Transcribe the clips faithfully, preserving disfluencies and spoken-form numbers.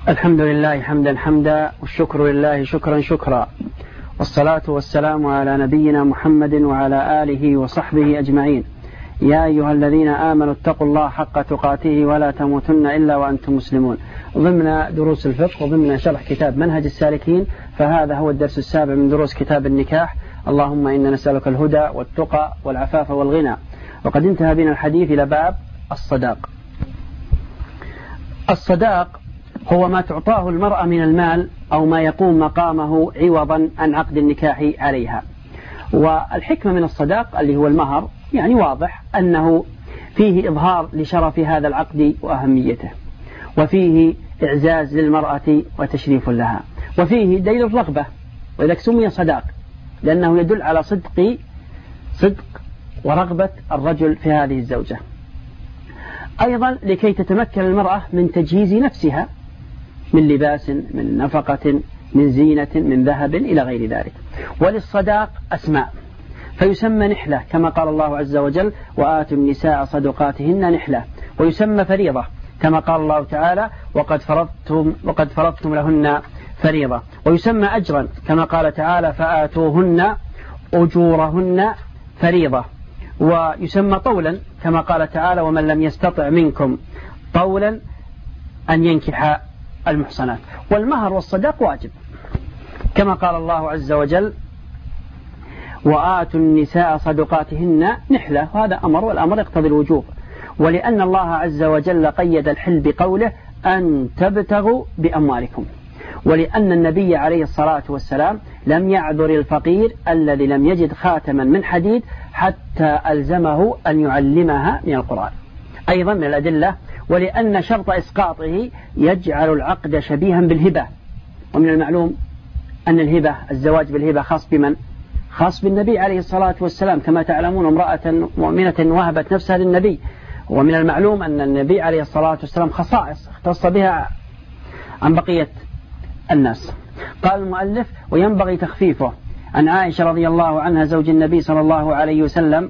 الحمد لله حمدا حمدا والشكر لله شكرا شكرا، والصلاة والسلام على نبينا محمد وعلى آله وصحبه أجمعين. يا أيها الذين آمنوا اتقوا الله حق تقاته ولا تموتن إلا وأنتم مسلمون. ضمن دروس الفقه وضمن شرح كتاب منهج السالكين، فهذا هو الدرس السابع من دروس كتاب النكاح. اللهم إنا نسألك الهدى والتقى والعفاف والغنى. وقد انتهى بنا الحديث إلى باب الصداق. الصداق هو ما تعطاه المرأة من المال أو ما يقوم مقامه عوضا عن عقد النكاح عليها. والحكمة من الصداق اللي هو المهر يعني واضح أنه فيه إظهار لشرف هذا العقد وأهميته، وفيه إعزاز للمرأة وتشريف لها، وفيه دليل الرغبة، ولذلك سمي صداق لأنه يدل على صدق صدق ورغبة الرجل في هذه الزوجة. أيضا لكي تتمكن المرأة من تجهيز نفسها من لباس، من نفقة، من زينة، من ذهب إلى غير ذلك. وللصداق أسماء، فيسمى نحلة كما قال الله عز وجل: وآتوا النساء صدقاتهن نحلة. ويسمى فريضة كما قال الله تعالى: وقد فرضتم, وقد فرضتم لهن فريضة. ويسمى أجرا كما قال تعالى: فآتوهن أجورهن فريضة. ويسمى طولا كما قال تعالى: ومن لم يستطع منكم طولا أن ينكح المحصنات. والمهر والصداق واجب كما قال الله عز وجل: وآتوا النساء صدقاتهن نحلة. وهذا أمر، والأمر يقتضي الوجوب. ولأن الله عز وجل قيد الحل بقوله: أن تبتغوا بأموالكم. ولأن النبي عليه الصلاة والسلام لم يعذر الفقير الذي لم يجد خاتما من حديد حتى ألزمه أن يعلمها من القرآن. أيضا من الأدلة: ولأن شرط إسقاطه يجعل العقد شبيها بالهبة. ومن المعلوم أن الهبة، الزواج بالهبة، خاص بمن؟ خاص بالنبي عليه الصلاة والسلام، كما تعلمون امرأة مؤمنة وهبت نفسها للنبي. ومن المعلوم أن النبي عليه الصلاة والسلام خصائص اختص بها عن بقية الناس. قال المؤلف: وينبغي تخفيفه. عن عائشة رضي الله عنها زوج النبي صلى الله عليه وسلم،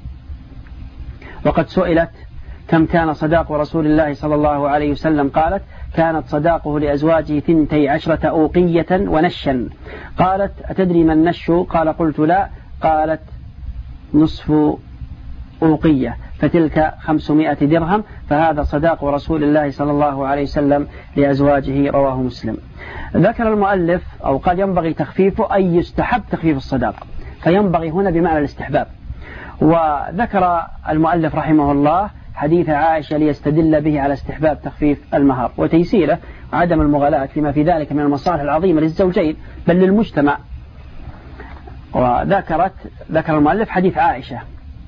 وقد سئلت: كم كان صداق رسول الله صلى الله عليه وسلم؟ قالت: كانت صداقه لأزواجه ثنتي عشرة أوقية ونشا. قالت: أتدري ما النش؟ قال: قلت لا. قالت: نصف أوقية، فتلك خمسمائة درهم. فهذا صداق رسول الله صلى الله عليه وسلم لأزواجه، رواه مسلم. ذكر المؤلف، أو قال ينبغي تخفيفه، أي يستحب تخفيف الصداق، فينبغي هنا بمعنى الاستحباب. وذكر المؤلف رحمه الله حديث عائشة ليستدل به على استحباب تخفيف المهر وتيسيره وعدم المغالاة لما في ذلك من المصالح العظيمة للزوجين بل للمجتمع. وذكرت ذكر المؤلف حديث عائشة: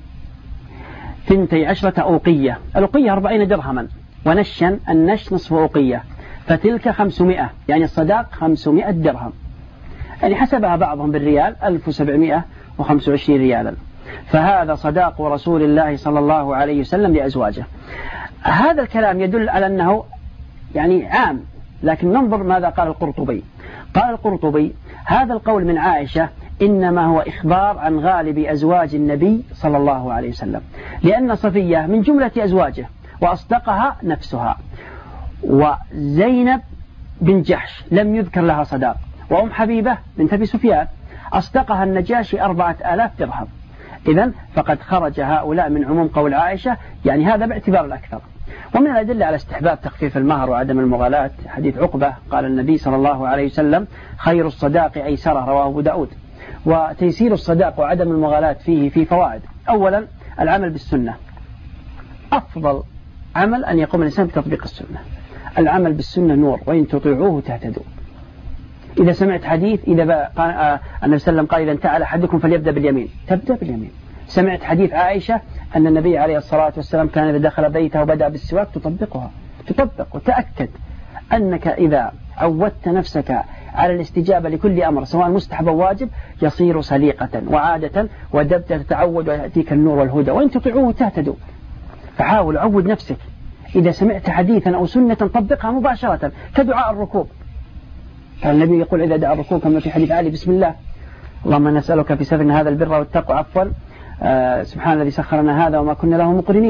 ثنتي عشرة أوقية، الأوقية أربعين درهما، ونشا النش نصف أوقية، فتلك خمسمائة، يعني الصداق خمسمائة درهم، يعني حسبها بعضهم بالريال ألف وسبعمائة وخمسة وعشرين ريالا. فهذا صداق رسول الله صلى الله عليه وسلم لأزواجه. هذا الكلام يدل على أنه يعني عام، لكن ننظر ماذا قال القرطبي. قال القرطبي: هذا القول من عائشة إنما هو إخبار عن غالب أزواج النبي صلى الله عليه وسلم، لأن صفية من جملة أزواجه وأصدقها نفسها، وزينب بن جحش لم يذكر لها صداق، وأم حبيبة بنت أبي سفيان أصدقها النجاشي أربعة آلاف درهم. إذن فقد خرج هؤلاء من عموم قول عائشة، يعني هذا باعتبار الأكثر. ومن الأدلة على استحباب تخفيف المهر وعدم المغالاة حديث عقبة قال النبي صلى الله عليه وسلم: خير الصداق أيسره، رواه أبو داود. وتيسير الصداق وعدم المغالاة فيه في فوائد. أولا: العمل بالسنة. أفضل عمل أن يقوم الإنسان بتطبيق السنة. العمل بالسنة نور، وإن تطيعوه تهتدوا. إذا سمعت حديث، إذا قال النبي صلى الله عليه وسلم قال: إذا انتعل أحدكم فليبدأ باليمين، تبدأ باليمين. سمعت حديث عائشة أن النبي عليه الصلاة والسلام كان إذا دخل بيته وبدأ بالسواك، تطبقها، تطبق وتأكد أنك إذا عودت نفسك على الاستجابة لكل أمر سواء مستحب أو واجب يصير سليقة وعادة، ودبت تتعود ويأتيك النور والهدى، وإن تطيعوه تهتدوا. فحاول عود نفسك، إذا سمعت حديثا أو سنة طبقها مباشرة، كدعاء الركوب. كان النبي يقول إذا دعا الركوب كما في حديث علي: بسم الله، اللهم نسألك في سفرنا هذا البر والتقوى، عفوا آه سبحان الذي سخرنا هذا وما كنا له مقرنين.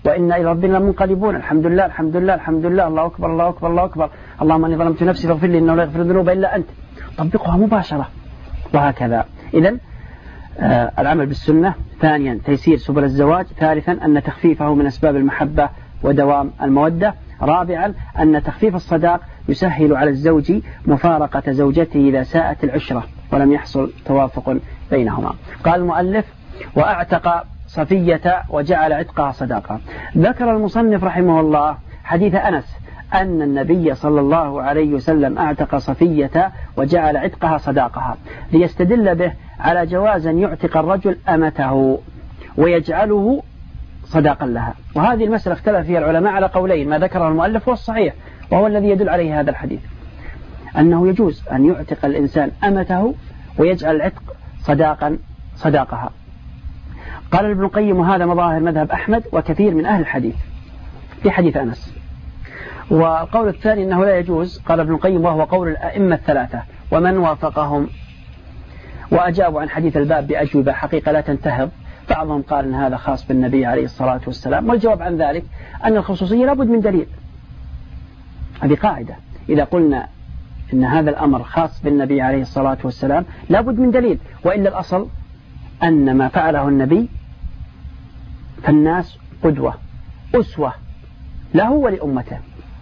وإنا إلى ربنا منقلبون، الحمد لله الحمد لله الحمد لله، الله أكبر الله أكبر الله أكبر، اللهم إني ظلمت نفسي فاغفر لي إنه لا يغفر الذنوب إلا أنت. طبقها مباشرة وهكذا. إذن آه العمل بالسنة. ثانيا تيسير سبل الزواج. ثالثا أن تخفيفه من أسباب المحبة ودوام المودة. رابعا أن تخفيف الصداق يسهل على الزوج مفارقة زوجته إذا ساءت العشرة ولم يحصل توافق بينهما. قال المؤلف: وأعتق صفية وجعل عتقها صداقة. ذكر المصنف رحمه الله حديث أنس أن النبي صلى الله عليه وسلم أعتق صفية وجعل عتقها صداقها، ليستدل به على جواز أن يعتق الرجل أمته ويجعله صداقا لها. وهذه المسألة اختلف فيها العلماء على قولين، ما ذكره المؤلف هو الصحيح وهو الذي يدل عليه هذا الحديث، أنه يجوز أن يعتق الإنسان أمته ويجعل العتق صداقا صداقها. قال ابن القيم: وهذا مظاهر مذهب أحمد وكثير من أهل الحديث في حديث أنس. والقول الثاني أنه لا يجوز، قال ابن القيم: وهو قول الأئمة الثلاثة ومن وافقهم، وأجابوا عن حديث الباب بأجوبة حقيقة لا تنتهض. بعضهم قال أن هذا خاص بالنبي عليه الصلاة والسلام، والجواب عن ذلك أن الخصوصية لابد من دليل. هذه قاعدة، إذا قلنا أن هذا الأمر خاص بالنبي عليه الصلاة والسلام لابد من دليل، وإلا الأصل أن ما فعله النبي فالناس قدوة أسوة له ولأمته.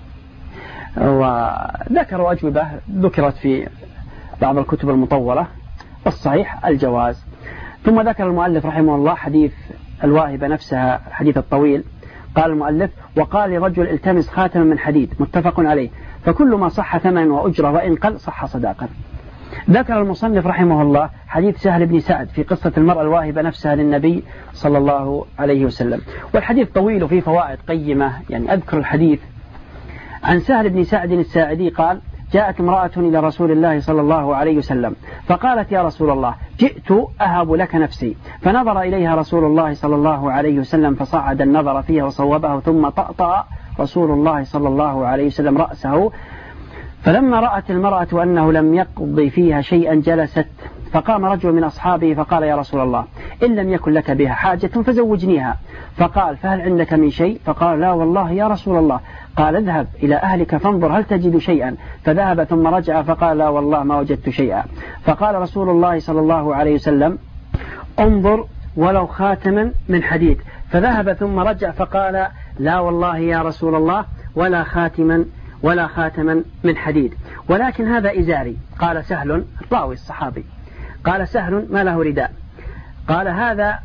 وذكروا أجوبة ذكرت في بعض الكتب المطولة، الصحيح الجواز. ثم ذكر المؤلف رحمه الله حديث الواهبة نفسها، الحديث الطويل. قال المؤلف: وقال لرجل: التمس خاتما من حديد، متفق عليه، فكل ما صح ثمن وأجرة وإن قل صح صداقا. ذكر المصنف رحمه الله حديث سهل بن سعد في قصة المرأة الواهبة نفسها للنبي صلى الله عليه وسلم، والحديث طويل وفيه فوائد قيمة، يعني أذكر الحديث. عن سهل بن سعد الساعدي قال: جاءت امرأة إلى رسول الله صلى الله عليه وسلم فقالت: يا رسول الله، جئت أهب لك نفسي. فنظر إليها رسول الله صلى الله عليه وسلم فصعد النظر فيها وصوبه، ثم طأطأ رسول الله صلى الله عليه وسلم رأسه. فلما رأت المرأة أنه لم يقضي فيها شيئا جلست، فقام رجل من أصحابه فقال: يا رسول الله، إن لم يكن لك بها حاجة فزوجنيها. فقال: فهل عندك من شيء؟ فقال: لا والله يا رسول الله. قال: اذهب إلى أهلك فانظر هل تجد شيئا. فذهب ثم رجع فقال: لا والله ما وجدت شيئا. فقال رسول الله صلى الله عليه وسلم: انظر ولو خاتما من حديد. فذهب ثم رجع فقال: لا والله يا رسول الله ولا خاتما ولا خاتما من حديد، ولكن هذا إزاري. قال سهل الراوي الصحابي، قال سهل: ما له رداء؟ قال: هذا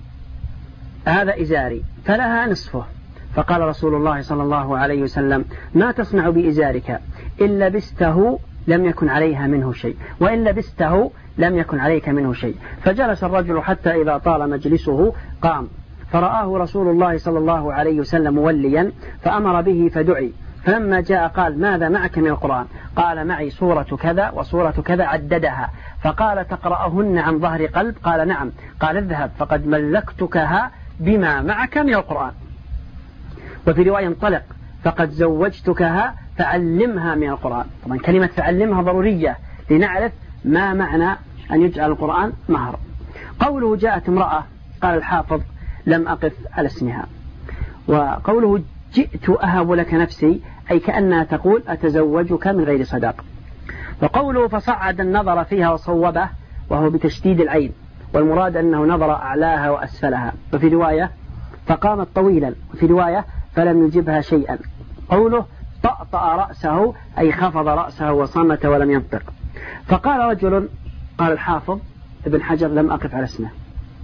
هذا إزاري فلها نصفه. فقال رسول الله صلى الله عليه وسلم: ما تصنع بإزارك؟ إن لبسته لم يكن عليها منه شيء، وإن لبسته لم يكن عليك منه شيء. فجلس الرجل حتى إذا طال مجلسه قام، فرآه رسول الله صلى الله عليه وسلم موليا فأمر به فدعي. فلما جاء قال: ماذا معك من القرآن؟ قال: معي سورة كذا وسورة كذا، عددها. فقال: تقرأهن عن ظهر قلب؟ قال: نعم. قال: اذهب فقد ملكتكها بما معك من القرآن. وفي رواية: انطلق فقد زوجتكها فعلمها من القرآن. طبعا كلمة فعلمها ضرورية لنعرف ما معنى أن يجعل القرآن مهر. قوله جاءت امرأة، قال الحافظ: لم أقف على اسمها. وقوله جئت أهب لك نفسي، أي كأنها تقول أتزوجك من غير صداق. وقوله فصعد النظر فيها وصوبه، وهو بتشديد العين، والمراد أنه نظر أعلاها وأسفلها. وفي رواية فقامت طويلا، وفي رواية فلم يجبها شيئا. قوله طأطأ رأسه، أي خفض رأسه وصمت ولم ينطق. فقال رجل، قال الحافظ ابن حجر: لم أقف على اسمه.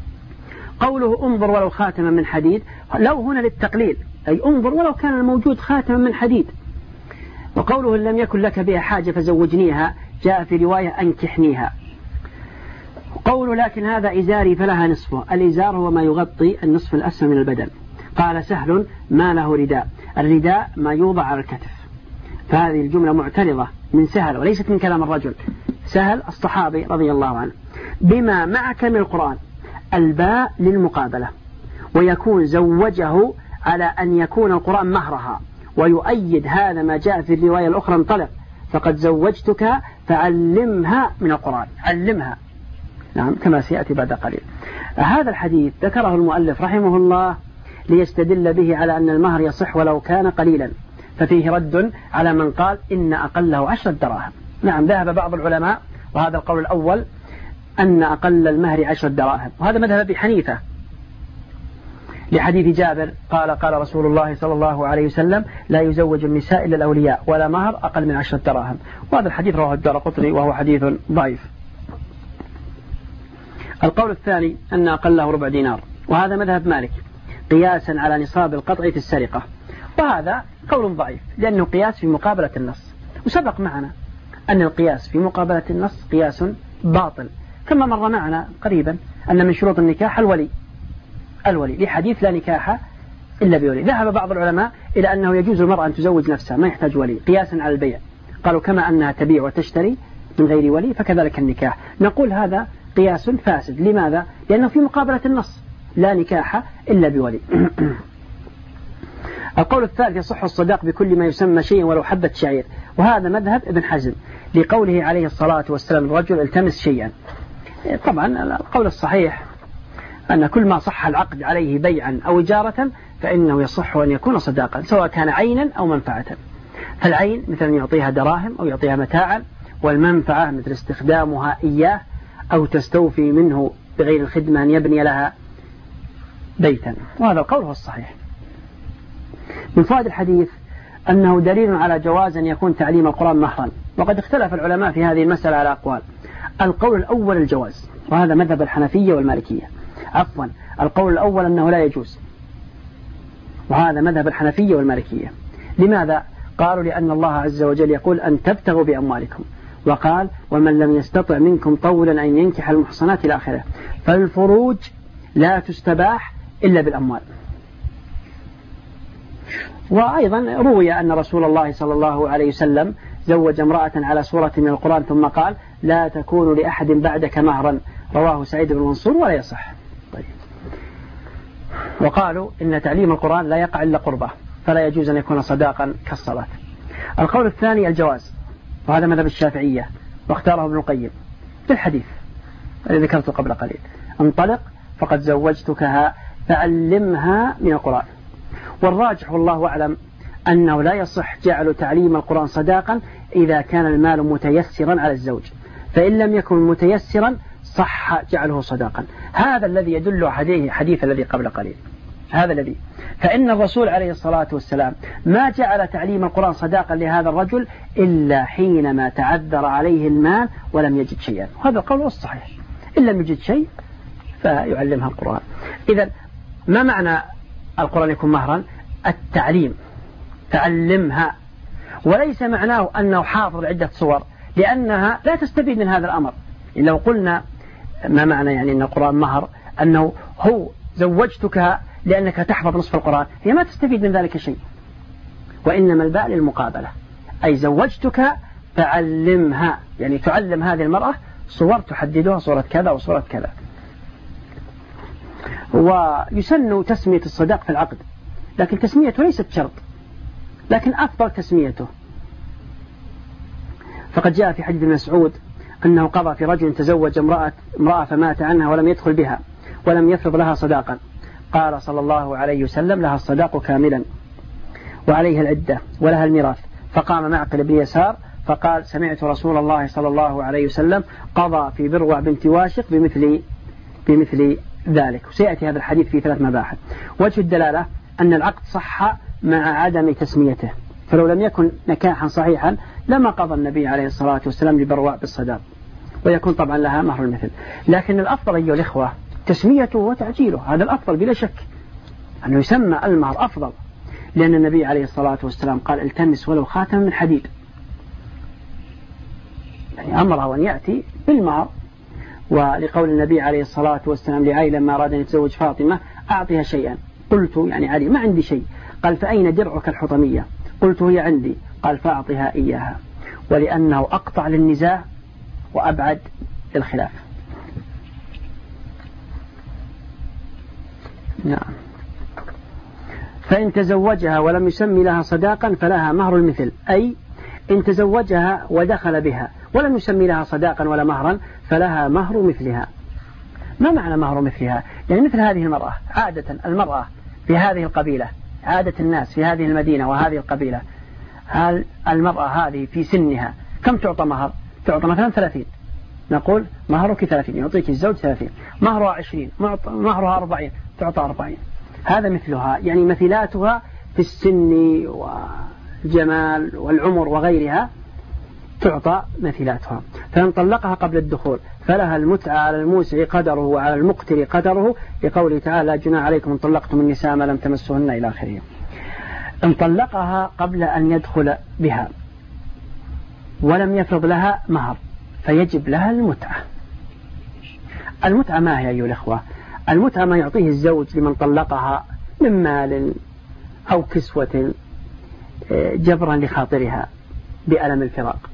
قوله انظر ولو خاتما من حديد، لو هنا للتقليل، أي انظر ولو كان الموجود خاتما من حديد. وقوله إن لم يكن لك بها حاجة فزوجنيها، جاء في رواية أنكحنيها. قوله لكن هذا إزاري فلها نصفه، الإزار هو ما يغطي النصف الأسفل من البدن. قال سهل: ما له رداء؟ الرداء ما يوضع على الكتف. فهذه الجملة معترضة من سهل وليست من كلام الرجل. سهل الصحابي رضي الله عنه: بما معك من القرآن، الباء للمقابلة، ويكون زوجه على أن يكون القرآن مهرها. ويؤيد هذا ما جاء في الرواية الأخرى: انطلق فقد زوجتك فعلمها من القرآن، علمها، نعم، كما سيأتي بعد قليل. هذا الحديث ذكره المؤلف رحمه الله ليستدل به على أن المهر يصح ولو كان قليلا، ففيه رد على من قال إن أقله عشرة دراهم. نعم، ذهب بعض العلماء، وهذا القول الأول، أن أقل المهر عشرة دراهم، وهذا مذهب أبي حنيفة لحديث جابر قال قال رسول الله صلى الله عليه وسلم لا يزوج النساء إلا الأولياء ولا مهر أقل من عشرة دراهم، وهذا الحديث رواه الدارقطني وهو حديث ضعيف. القول الثاني أن أقله ربع دينار، وهذا مذهب مالك قياسا على نصاب القطع في السرقة، وهذا قول ضعيف لأنه قياس في مقابلة النص، وسبق معنا أن القياس في مقابلة النص قياس باطل، كما مر معنا قريبا أن من شروط النكاح الولي الولي لحديث لا نكاح إلا بولي. ذهب بعض العلماء إلى أنه يجوز المرأة أن تزوج نفسها ما يحتاج ولي قياسا على البيع، قالوا كما أنها تبيع وتشتري من غير ولي فكذلك النكاح. نقول هذا قياس فاسد. لماذا؟ لأنه في مقابلة النص لا نكاح إلا بولي. القول الثالث يصح الصداق بكل ما يسمى شيء ولو حبة شعير، وهذا مذهب ابن حزم لقوله عليه الصلاة والسلام الرجل التمس شيئا. طبعا القول الصحيح أن كل ما صح العقد عليه بيعا أو إجارة فإنه يصح أن يكون صداقا سواء كان عينا أو منفعة. فالعين مثل أن يعطيها دراهم أو يعطيها متاعا، والمنفعة مثل استخدامها إياه أو تستوفي منه بغير الخدمة أن يبني لها بيتا، وهذا القول هو الصحيح. من فوائد الحديث أنه دليل على جواز أن يكون تعليم القرآن مهرا، وقد اختلف العلماء في هذه المسألة على أقوال. القول الأول الجواز، وهذا مذهب الحنفية والمالكية. عفوا القول الأول أنه لا يجوز، وهذا مذهب الحنفية والمالكية. لماذا؟ قالوا لأن الله عز وجل يقول أن تبتغوا بأموالكم، وقال ومن لم يستطع منكم طولا أن ينكح المحصنات إلى آخره، فالفروج لا تستباح إلا بالأموال. وأيضا روي أن رسول الله صلى الله عليه وسلم زوج امرأة على سورة من القرآن ثم قال لا تكون لأحد بعدك مهرا، رواه سعيد بن منصور ولا يصح. طيب. وقالوا إن تعليم القرآن لا يقع إلا قربة، فلا يجوز أن يكون صداقا كالصلاة. القول الثاني الجواز، وهذا مذهب الشافعية واختاره ابن القيم في الحديث الذي ذكرته قبل قليل، انطلق فقد زوجتكها فعلمها من القرآن. والراجح والله أعلم أنه لا يصح جعل تعليم القرآن صداقا إذا كان المال متيسرا على الزوج، فإن لم يكن متيسرا صح جعله صداقا. هذا الذي يدل عليه حديث الذي قبل قليل، هذا الذي فإن الرسول عليه الصلاة والسلام ما جعل تعليم القرآن صداقا لهذا الرجل إلا حينما تعذر عليه المال ولم يجد شيئا، وهذا القول الصحيح. إن لم يجد شيء فيعلمها القرآن. إذن ما معنى القرآن يكون مهرا؟ التعليم، تعلمها، وليس معناه أنه حافظ عدة صور، لأنها لا تستفيد من هذا الأمر. لو قلنا ما معنى يعني أن القرآن مهر أنه هو زوجتك لأنك تحفظ نصف القرآن، هي ما تستفيد من ذلك شيء، وإنما الباء للمقابلة، أي زوجتك فعلمها، يعني تعلم هذه المرأة صور تحددها صورة كذا وصورة كذا. ويسن تسمية الصداق في العقد، لكن تسميته ليست شرط، لكن أفضل تسميته. فقد جاء في حديث مسعود أنه قضى في رجل تزوج امرأة, امرأة فمات عنها ولم يدخل بها ولم يفرض لها صداقا، قال صلى الله عليه وسلم لها الصداق كاملا وعليها العدة ولها الميراث. فقام معقل بن يسار فقال سمعت رسول الله صلى الله عليه وسلم قضى في بروع بنت واشق بمثل, بمثل ذلك. وسيأتي هذا الحديث في ثلاث مباحث. وجه الدلالة أن العقد صح مع عدم تسميته، فلو لم يكن نكاحا صحيحا لما قضى النبي عليه الصلاة والسلام لبروع بالصداق، ويكون طبعا لها مهر المثل. لكن الأفضل أيها الإخوة تسميته وتعجيله، هذا الأفضل بلا شك، أنه يسمى المهر أفضل، لأن النبي عليه الصلاة والسلام قال التمس ولو خاتم من حديد، يعني أمره أن يأتي بالمهر. ولقول النبي عليه الصلاة والسلام لعلي لما أراد أن يتزوج فاطمة أعطيها شيئا، قلت يعني علي ما عندي شيء، قال فأين درعك الحطمية؟ قلت هي عندي، قال فأعطيها إياها، ولأنه أقطع للنزاع وأبعد للخلاف. نعم. فإن تزوجها ولم يسمي لها صداقا فلها مهر المثل، أي إن تزوجها ودخل بها ولم يسمي لها صداقا ولا مهرا فلها مهر مثلها. ما معنى مهر مثلها؟ يعني مثل هذه المرأة، عادة المرأة في هذه القبيلة، عادة الناس في هذه المدينة وهذه القبيلة، هل المرأة هذه في سنها كم تعطى مهر؟ تعطى مثلا ثلاثين، نقول مهرك ثلاثين، يعطيك الزوج ثلاثين، مهرها عشرين، مهرها أربعين، تعطى أربعين. هذا مثلها، يعني مثلاتها في السن والجمال والعمر وغيرها تعطى مثلاتها. فإن طلقها قبل الدخول فلها المتعة على الموسع قدره وعلى المقتر قدره، لقوله تعالى لا جناح عليكم إن طلقتم النساء ما لم تمسوهن إلى آخره. إن طلقها قبل أن يدخل بها ولم يفرض لها مهر فيجب لها المتعة. المتعة ما هي أيها الأخوة؟ المتعة ما يعطيه الزوج لمن طلقها من مال أو كسوة جبرا لخاطرها بألم الفراق،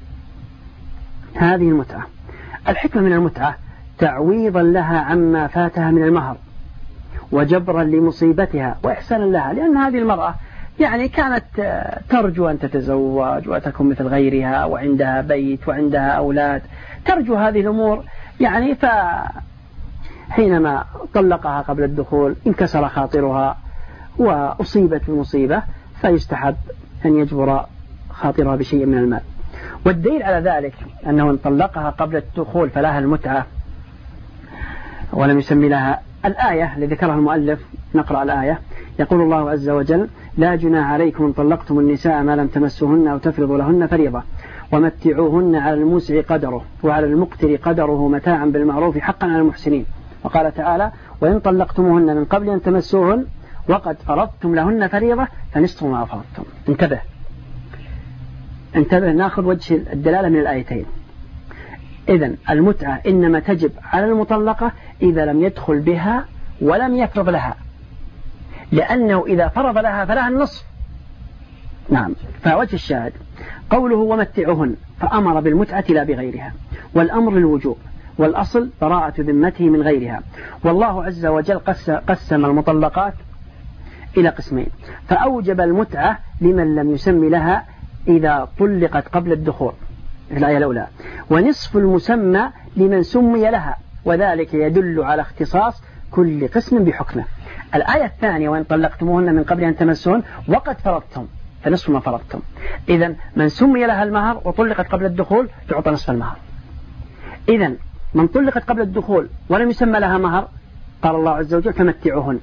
هذه المتعة. الحكمة من المتعة تعويضا لها عما فاتها من المهر وجبرا لمصيبتها وإحسانا لها، لأن هذه المرأة يعني كانت ترجو أن تتزوج وتكون مثل غيرها وعندها بيت وعندها أولاد، ترجو هذه الأمور، يعني فحينما طلقها قبل الدخول انكسر خاطرها وأصيبت بمصيبة، فيستحب أن يجبر خاطرها بشيء من المال. والدليل على ذلك أنه ان طلقها قبل الدخول فلها المتعة ولم يسمي لها الآية التي ذكرها المؤلف. نقرأ الآية. يقول الله عز وجل لا جناح عليكم إن طلقتم النساء ما لم تمسوهن أو تفرضوا لهن فريضة ومتعوهن على الموسع قدره وعلى المقتر قدره متاعا بالمعروف حقا على المحسنين. وقال تعالى وإن طلقتموهن من قبل أن تمسوهن وقد فرضتم لهن فريضة فنصف ما فرضتم. انتبه انتبه ناخذ وجه الدلالة من الآيتين. إذن المتعة إنما تجب على المطلقة إذا لم يدخل بها ولم يفرض لها، لأنه إذا فرض لها فلها النصف. نعم. فوجه الشاهد قوله ومتعهن فأمر بالمتعة لا بغيرها، والأمر للوجوب، والأصل براءة ذمته من غيرها. والله عز وجل قسم المطلقات إلى قسمين، فأوجب المتعة لمن لم يسمي لها إذا طلقت قبل الدخول في الآية الأولى، ونصف المسمى لمن سمي لها، وذلك يدل على اختصاص كل قسم بحكمه. الآية الثانية وإن طلقتموهن من قبل أن تمسون وقد فرضتم فنصف ما فرضتم. إذن من سمي لها المهر وطلقت قبل الدخول تعطى نصف المهر. إذن من طلقت قبل الدخول ولم يسمى لها مهر قال الله عز وجل فمتعوهن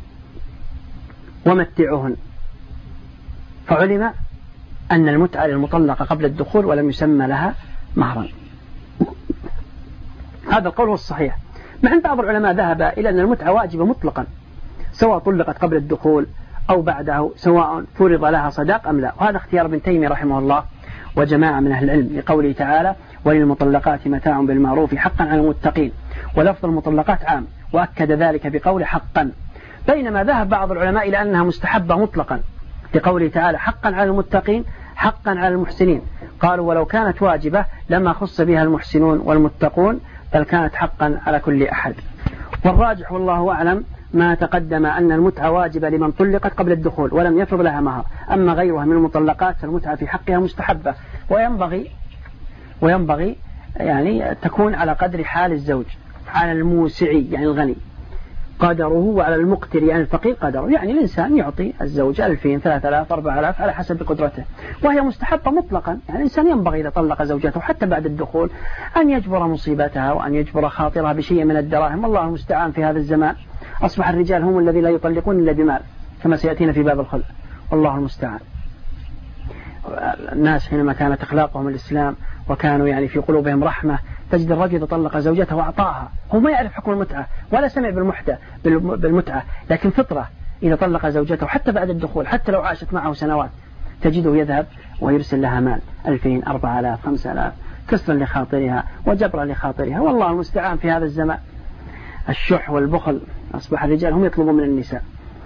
ومتعوهن، فعلم أن المتعة للمطلقة قبل الدخول ولم يسمى لها مهرا. هذا القول هو الصحيح، مع أن بعض العلماء ذهب إلى أن المتعة واجبة مطلقا سواء طلقت قبل الدخول أو بعده، سواء فرض لها صداق أم لا، وهذا اختيار ابن تيمية رحمه الله وجماعة من أهل العلم لقوله تعالى وللمطلقات متاع بالمعروف حقا على المتقين، ولفظ المطلقات عام، وأكد ذلك بقول حقا. بينما ذهب بعض العلماء إلى أنها مستحبة مطلقا لقوله تعالى حقا على المتقين حقا على المحسنين، قالوا ولو كانت واجبة لما خص بها المحسنون والمتقون بل كانت حقا على كل أحد. والراجح والله أعلم ما تقدم أن المتعة واجبة لمن طلقت قبل الدخول ولم يفرض لها مهر، أما غيرها من المطلقات فالمتعة في حقها مستحبة، وينبغي وينبغي يعني تكون على قدر حال الزوج، على الموسعي يعني الغني قدره وعلى المقتر يعني الفقير قدره، يعني الإنسان يعطي الزوج ألفين ثلاثة آلاف أربعة آلاف على حسب قدرته، وهي مستحبة مطلقا. يعني الإنسان ينبغي إذا طلق زوجته حتى بعد الدخول أن يجبر مصيبتها وأن يجبر خاطرها بشيء من الدراهم. الله المستعان في هذا الزمان أصبح الرجال هم الذين لا يطلقون إلا بمال كما سيأتينا في باب الخلع، والله المستعان. الناس حينما كانت أخلاقهم الإسلام وكانوا يعني في قلوبهم رحمة، تجد الرجل يطلق زوجته وأعطاها، هو ما يعرف حكم المتعة ولا سمع بالمحتة بالمتعة، لكن فطرة إذا طلق زوجته حتى بعد الدخول حتى لو عاشت معه سنوات تجده يذهب ويرسل لها مال ألفين أربعة آلاف خمسة آلاف كسرا لخاطرها وجبرا لخاطرها، والله المستعان في هذا الزمان. الشح والبخل أصبح الرجال هم يطلبون من النساء.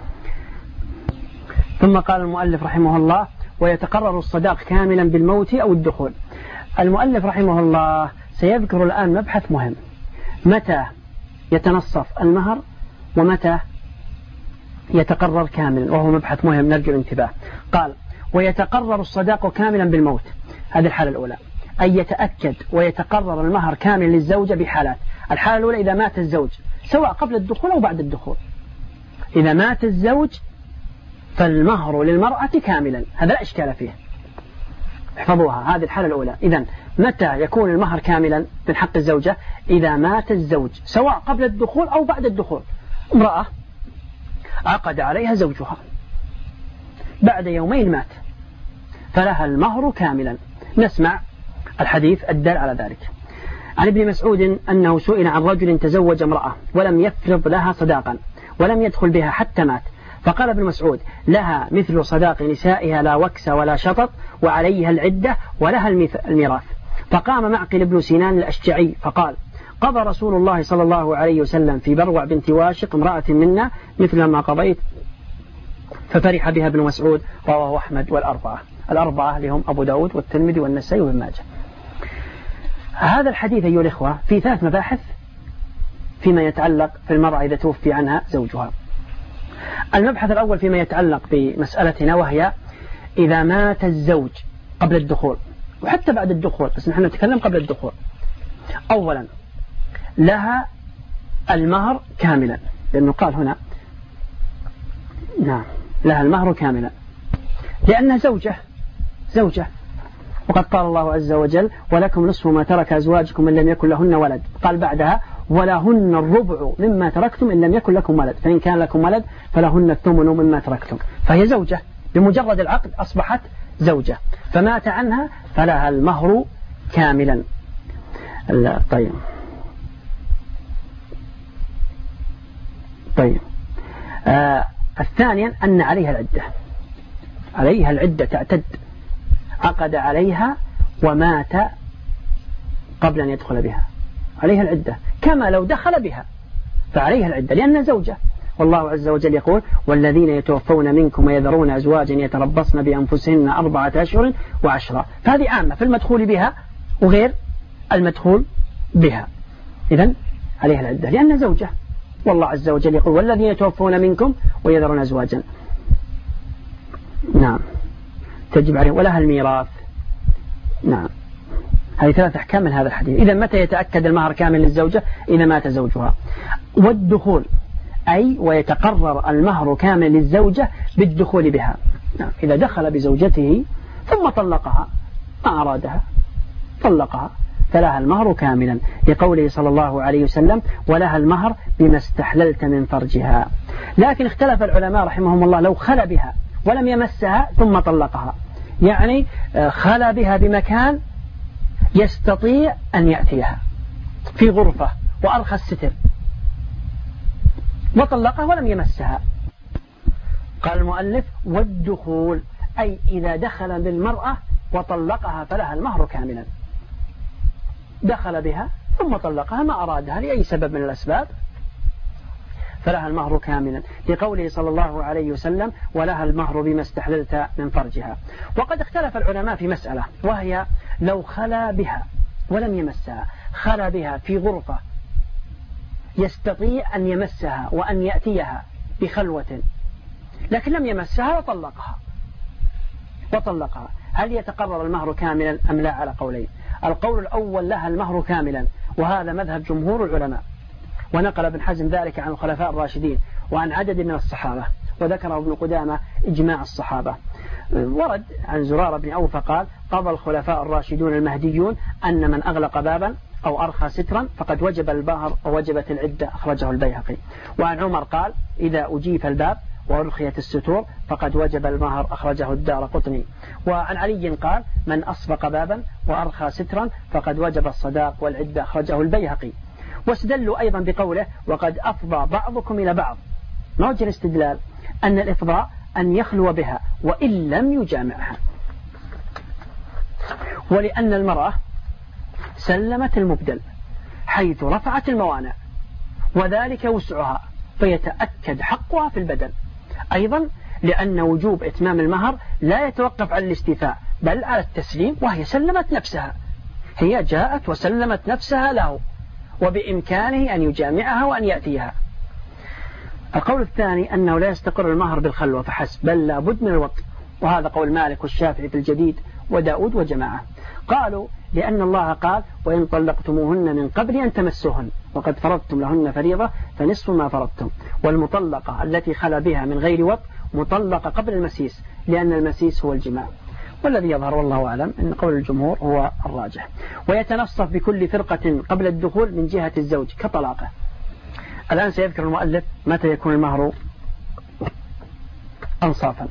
ثم قال المؤلف رحمه الله ويتقرر الصداق كاملا بالموت أو الدخول. المؤلف رحمه الله سيذكر الآن مبحث مهم، متى يتنصف المهر ومتى يتقرر كاملا، وهو مبحث مهم نرجو الانتباه. قال ويتقرر الصداق كاملا بالموت، هذه الحالة الأولى، أن يتأكد ويتقرر المهر كامل للزوجة بحالات. الحالة الأولى إذا مات الزوج سواء قبل الدخول أو بعد الدخول، إذا مات الزوج فالمهر للمرأة كاملا، هذا لا إشكال فيه، احفظوها، هذه الحالة الأولى. إذن متى يكون المهر كاملا من حق الزوجة؟ إذا مات الزوج سواء قبل الدخول أو بعد الدخول. امرأة عقد عليها زوجها بعد يومين مات، فلها المهر كاملا. نسمع الحديث الدال على ذلك. عن ابن مسعود أنه سئل عن رجل تزوج امرأة ولم يفرض لها صداقا ولم يدخل بها حتى مات، فقال ابن مسعود: لها مثل صداق نسائها لا وكس ولا شطط، وعليها العدة ولها الميراث. فقام معقل بن سنان الأشجعي فقال: قضى رسول الله صلى الله عليه وسلم في بروع بنت واشق امرأة منا مثل ما قضيت، ففرح بها ابن مسعود. رواه أحمد والأربعة، الأربعة لهم أبو داود والترمذي والنسائي وابن ماجه. هذا الحديث أيها الإخوة في ثلاث مباحث فيما يتعلق في المرأة إذا توفي عنها زوجها. المبحث الأول فيما يتعلق بمسألتنا، وهي إذا مات الزوج قبل الدخول وحتى بعد الدخول، بس نحن نتكلم قبل الدخول. أولا لها المهر كاملا، لأنه قال هنا نعم لها المهر كاملا لأنها زوجة زوجة وقد قال الله عز وجل: ولكم نصف ما ترك أزواجكم إن لم يكن لهن ولد. قال بعدها: ولهن الربع مما تركتم إن لم يكن لكم ولد، فإن كان لكم ولد فلهن الثمن مما تركتم. فهي زوجة بمجرد العقد أصبحت زوجة، فمات عنها فلها المهر كاملا. طيب طيب آه الثانيا أن عليها العدة، عليها العدة تعتد، عقد عليها ومات قبل أن يدخل بها، عليها العدة كما لو دخل بها، فعليها العدة لأنها زوجة. والله عز وجل يقول: والذين يتوفون منكم ويذرون أزواجا يتربصن بأنفسهن أربعة أشهر وعشرة. فهذه عامة في المدخول بها وغير المدخول بها، إذن عليها العدة لأنها زوجة. والله عز وجل يقول: والذين يتوفون منكم ويذرون أزواجا، نعم تجب عليه، ولها الميراث. نعم هذه ثلاث أحكام من هذا الحديث. إذا متى يتأكد المهر كامل للزوجة؟ إذا مات زوجها. والدخول أي ويتقرر المهر كامل للزوجة بالدخول بها. نعم إذا دخل بزوجته ثم طلقها ما أرادها طلقها فلها المهر كاملا، لقوله صلى الله عليه وسلم: ولها المهر بما استحللت من فرجها. لكن اختلف العلماء رحمهم الله لو خلى بها ولم يمسها ثم طلقها، يعني خلى بها بمكان يستطيع أن يأتيها في غرفة وأرخى الستر وطلقها ولم يمسها. قال المؤلف: والدخول أي إذا دخل بالمرأة وطلقها فلها المهر كاملا، دخل بها ثم طلقها ما أرادها لأي سبب من الأسباب فلها المهر كاملا، لقوله صلى الله عليه وسلم: ولها المهر بما استحللت من فرجها. وقد اختلف العلماء في مسألة، وهي لو خلا بها ولم يمسها، خلا بها في غرفة يستطيع أن يمسها وأن يأتيها بخلوة لكن لم يمسها وطلقها وطلقها هل يتقرر المهر كاملا أم لا؟ على قولين. القول الأول: لها المهر كاملا، وهذا مذهب جمهور العلماء، ونقل ابن حزم ذلك عن الخلفاء الراشدين وعن عدد من الصحابة، وذكر ابن قدامة إجماع الصحابة. ورد عن زرارة بن أوفى قال: قضى الخلفاء الراشدون المهديون أن من أغلق بابا أو أرخى سترا فقد وجب المهر ووجبت العدة، أخرجه البيهقي. وعن عمر قال: إذا أجيف الباب وأرخيت الستور فقد وجب المهر، أخرجه الدارقطني. وعن علي قال: من أصفق بابا وأرخى سترا فقد وجب الصداق والعدة، أخرجه البيهقي. واستدلوا أيضا بقوله: وقد أفضى بعضكم إلى بعض. ما وجه الاستدلال؟ أن الإفضاء أن يخلو بها وإن لم يجامعها، ولأن المرأة سلمت المبدل حيث رفعت الموانع وذلك وسعها فيتأكد حقها في البدل. أيضا لأن وجوب إتمام المهر لا يتوقف على الاستيفاء بل على التسليم، وهي سلمت نفسها، هي جاءت وسلمت نفسها له وبإمكانه أن يجامعها وأن يأتيها. القول الثاني أنه لا يستقر المهر بالخلوة فحسب بل لا بد من الوطء، وهذا قول مالك والشافعي في الجديد وداود وجماعة. قالوا لأن الله قال وإن طلقتموهن من قبل أن تمسوهن وقد فرضتم لهن فريضة فنصف ما فرضتم. والمطلقة التي خلا بها من غير وط مطلقة قبل المسيس لأن المسيس هو الجماع. والذي يظهر والله أعلم أن قول الجمهور هو الراجح. ويتنصف بكل فرقة قبل الدخول من جهة الزوج كطلاقه. الآن سيذكر المؤلف متى يكون المهر أنصافا.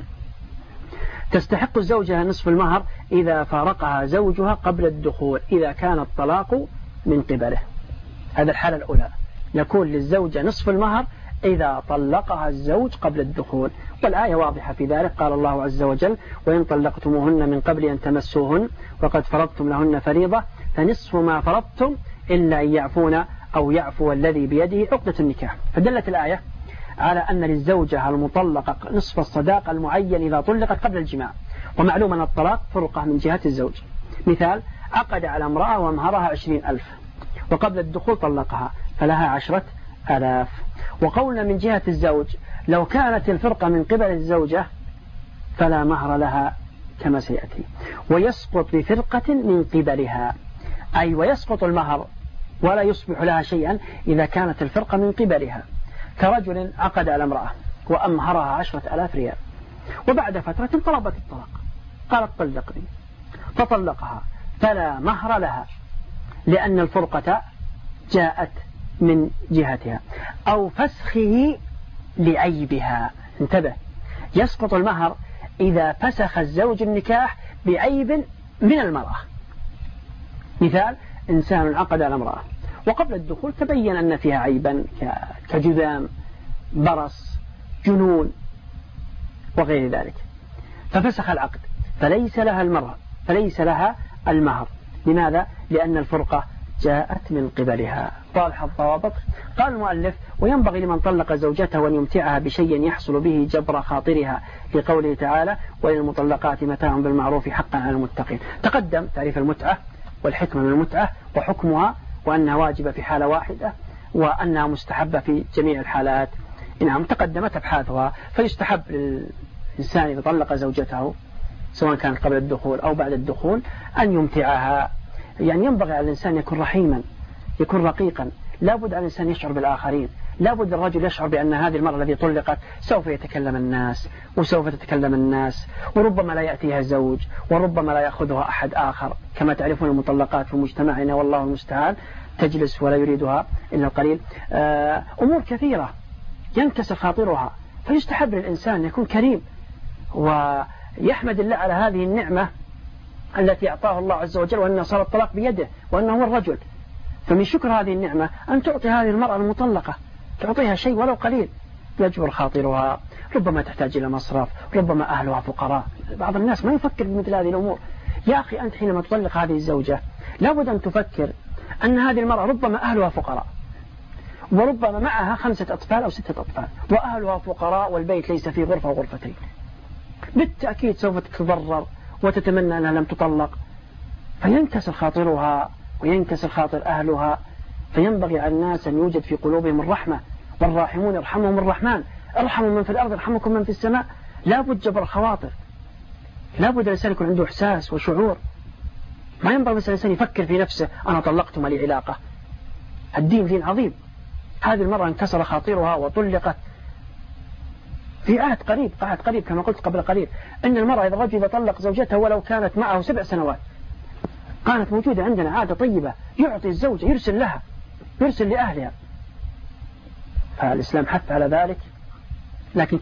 تستحق الزوجة نصف المهر إذا فارقها زوجها قبل الدخول إذا كان الطلاق من قبله. هذا الحالة الأولى، يكون للزوجة نصف المهر إذا طلقها الزوج قبل الدخول. والآية واضحة في ذلك، قال الله عز وجل وإن طلقتموهن من قبل أن تمسوهن وقد فرضتم لهن فريضة فنصف ما فرضتم إلا أن يعفون أو يعفو الذي بيده عقدة النكاح. فدلت الآية على أن للزوجة المطلقة نصف الصداق المعين إذا طلقت قبل الجماع. ومعلوم أن الطلاق فرقة من جهة الزوج. مثال: عقد على امرأة ومهرها عشرين ألف وقبل الدخول طلقها فلها عشرة آلاف. وقولنا من جهة الزوج لو كانت الفرقة من قبل الزوجة فلا مهر لها كما سيأتي، ويسقط بفرقة من قبلها، أي ويسقط المهر ولا يصبح لها شيئا إذا كانت الفرقة من قبلها. كرجل عقد على امرأة وأمهرها عشرة آلاف ريال وبعد فترة طلبت الطلاق قالت طلقني فطلقها فلا مهر لها لأن الفرقة جاءت من جهتها أو فسخه لعيبها. انتبه، يسقط المهر إذا فسخ الزوج النكاح بعيب من المرأة. مثال: إنسان عقد على امرأة وقبل الدخول تبين أن فيها عيبا كجذام، برص، جنون وغير ذلك، ففسخ العقد فليس لها المهر فليس لها المهر. لماذا؟ لأن الفرقة جاءت من قبلها. واضح الضوابط. قال المؤلف وينبغي لمن طلق زوجته أن يمتعها بشيء يحصل به جبر خاطرها لقوله تعالى وللمطلقات متاع بالمعروف حقا على المتقين. تقدم تعريف المتعة والحكمة من المتعة وحكمها وأنها واجبة في حالة واحدة وأنها مستحبة في جميع الحالات. نعم تقدمت أبحاثها. فيستحب للإنسان إذا طلق زوجته سواء كان قبل الدخول أو بعد الدخول أن يمتعها. يعني ينبغي على الإنسان يكون رحيما، يكون رقيقا. لا بد على الإنسان يشعر بالآخرين. لا بد الرجل يشعر بأن هذه المرأة التي طلقت سوف يتكلم الناس وسوف تتكلم الناس وربما لا يأتيها زوج وربما لا يأخذها أحد آخر. كما تعرفون المطلقات في مجتمعنا والله المستعان تجلس ولا يريدها إلا القليل. أمور كثيرة ينكسر خاطرها. فيستحب للإنسان أن يكون كريم ويحمد الله على هذه النعمة التي أعطاه الله عز وجل وأن صار الطلاق بيده وأنه هو الرجل. فمن شكر هذه النعمة أن تعطي هذه المرأة المطلقة، تعطيها شيء ولو قليل يجبر خاطرها. ربما تحتاج إلى مصرف، ربما أهلها فقراء. بعض الناس ما يفكر بمثل هذه الأمور. يا أخي أنت حينما تطلق هذه الزوجة لابد أن تفكر أن هذه المرأة ربما أهلها فقراء وربما معها خمسة أطفال أو ستة أطفال وأهلها فقراء والبيت ليس فيه غرفة وغرفتين. بالتأكيد سوف تتضرر وتتمنى أنها لم تطلق، فينكسر خاطرها وينكسر خاطر أهلها. فينبغي على الناس أن يوجد في قلوبهم الرحمة، والراحمون يرحمهم الرحمن، ارحموا من في الأرض يرحمكم من في السماء. لا بد جبر خواطر، لا بد الإنسان يكون عنده إحساس وشعور. ما ينبغي مثلا الإنسان يفكر في نفسه أنا طلقت ما لي علاقة. الدين دين عظيم. هذه المرأة انكسر خاطرها وطلقت في عهد قريب عهد قريب كما قلت قبل قليل أن المرأة إذا الرجل طلق زوجته ولو كانت معه سبع سنوات كانت موجودة عندنا عادة طيبة، يعطي الزوجة يرسل لها يرسل لأهلها. فالإسلام حث على ذلك. لكن